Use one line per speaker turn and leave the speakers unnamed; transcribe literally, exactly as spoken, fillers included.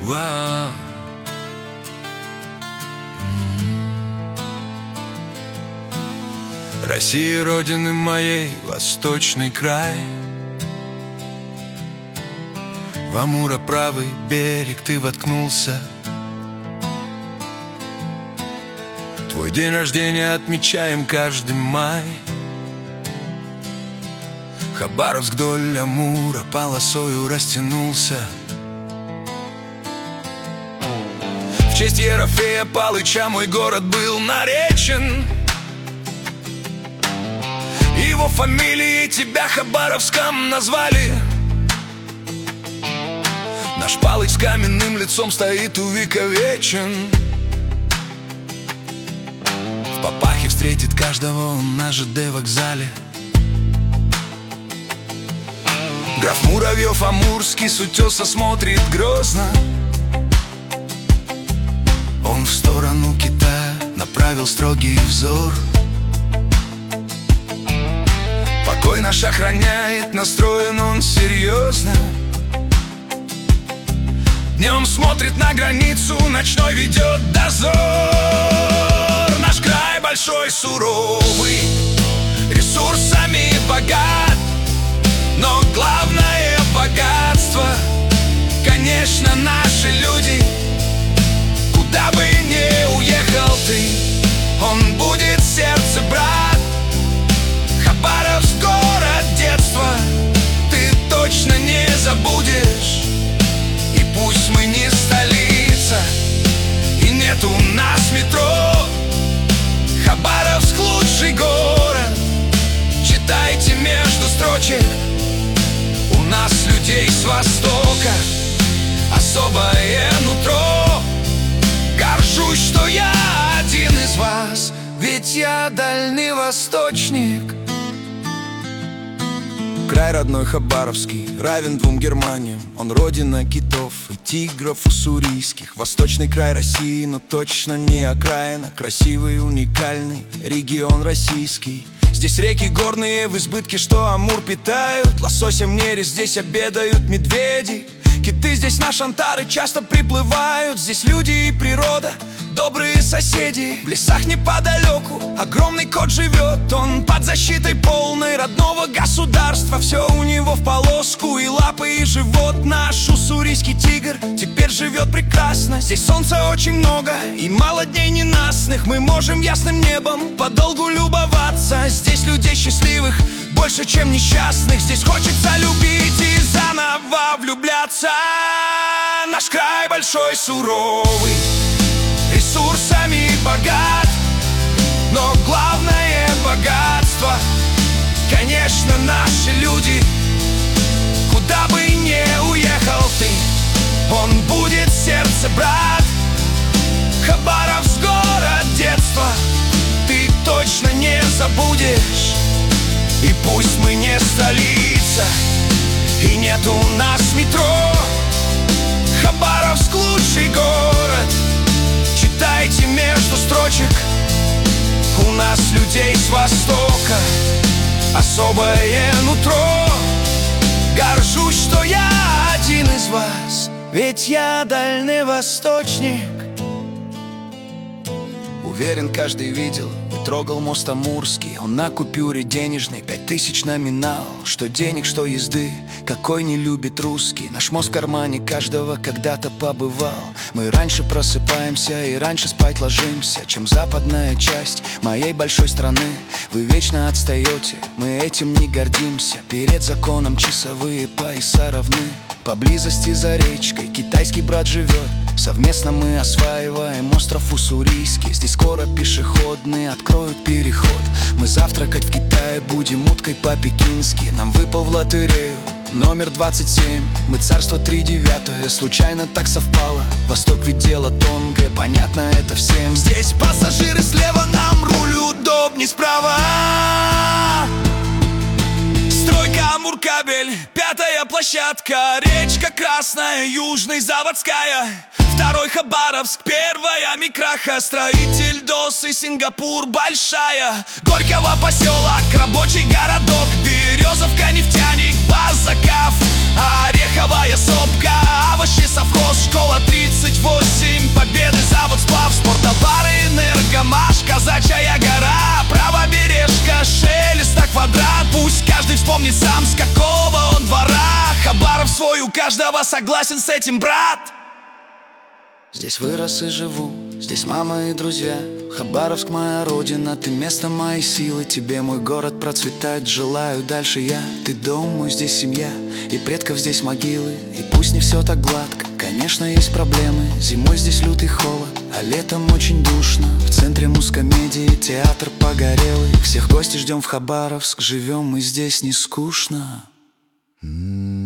Уа. Россия, родины моей, восточный край. В Амура правый берег ты воткнулся. Твой день рождения отмечаем каждый май. Хабаровск вдоль Амура полосою растянулся. В честь Ерофея Палыча мой город был наречен. Его фамилией тебя Хабаровском назвали. Наш Палыч с каменным лицом стоит увековечен. В Папахе встретит каждого он на ЖД вокзале. Граф Муравьев Амурский с утеса смотрит грозно. Он в сторону Китая направил строгий взор. Покой наш охраняет, настроен он серьезно. Днем смотрит на границу, ночной ведет дозор. Наш край большой, суровый, ресурсами богат. Но главное богатство, конечно, наши люди. Куда бы ни уехал ты, он будет сердце, брат. Хабаровск, город детства, ты точно не забудешь. И пусть мы не столица, и нет у нас метро, Хабаровск лучший город. Читайте между строчек, у нас людей с востока особое нутро. Горжусь, что я один из вас, ведь я дальневосточник. Край родной Хабаровский равен двум Германиям. Он родина китов и тигров уссурийских. Восточный край России, но точно не окраина. Красивый, уникальный регион российский. Здесь реки горные в избытке, что Амур питают. Лососем нере здесь обедают медведи. Киты здесь на шантары часто приплывают. Здесь люди и природа, добрые соседи. В лесах неподалеку огромный кот живет. Он под защитой полной родного государства. Все у него в полоску, и лапы, и живот. Наш уссурийский тигр теперь живет прекрасно. Здесь солнца очень много и мало дней ненастных. Мы можем ясным небом подолгу любоваться. Здесь людей счастливых больше, чем несчастных. Здесь хочется любить и заново влюбляться. Наш край большой, суровый, ресурсами богат. Но главное богатство, конечно, наши люди. Куда бы ни уехал ты, он будет сердце, брат. Хабаровск, город детства, ты точно не забудешь. И пусть мы не столица, и нет у нас метро, Хабаровск лучший город. Читайте между строчек, у нас людей с востока особое нутро. Горжусь, что я один из вас, ведь я дальневосточник. Уверен, каждый видел и трогал мост Амурский. Он на купюре денежной, пять тысяч номинал. Что денег, что езды, какой не любит русский. Наш мост в кармане каждого когда-то побывал. Мы раньше просыпаемся и раньше спать ложимся, чем западная часть моей большой страны. Вы вечно отстаете, мы этим не гордимся. Перед законом часовые пояса равны. Поблизости за речкой китайский брат живет. Совместно мы осваиваем остров Уссурийский. Здесь скоро пешеходные откроют переход. Мы завтракать в Китае будем уткой по-пекински. Нам выпал в лотерею номер двадцать семь. Мы царство три девятое, случайно так совпало. Восток ведь дело тонкое, понятно это всем. Здесь пассажиры слева, нам руль удобней справа. Стройка Амуркабель, пятая площадка. Речка Красная, Южный, Заводская. Второй Хабаровск, первая Микраха. Строитель Досы, Сингапур, Большая. Горького поселок, рабочий городок. Березовка, нефтяник, база КАФ. Ореховая сопка, овощи совхоз, школа три помнит сам, с какого он двора. Хабаров свой, у каждого согласен с этим, брат. Здесь вырос и живу, здесь мама и друзья. Хабаровск моя родина, ты место моей силы. Тебе мой город процветать желаю дальше я. Ты дом мой, здесь семья, и предков здесь могилы. И пусть не все так гладко, конечно есть проблемы. Зимой здесь лютый холод, а летом очень душно. В центре мускомедии театр погорелый. Всех гостей ждем в Хабаровск, живем мы здесь не скучно.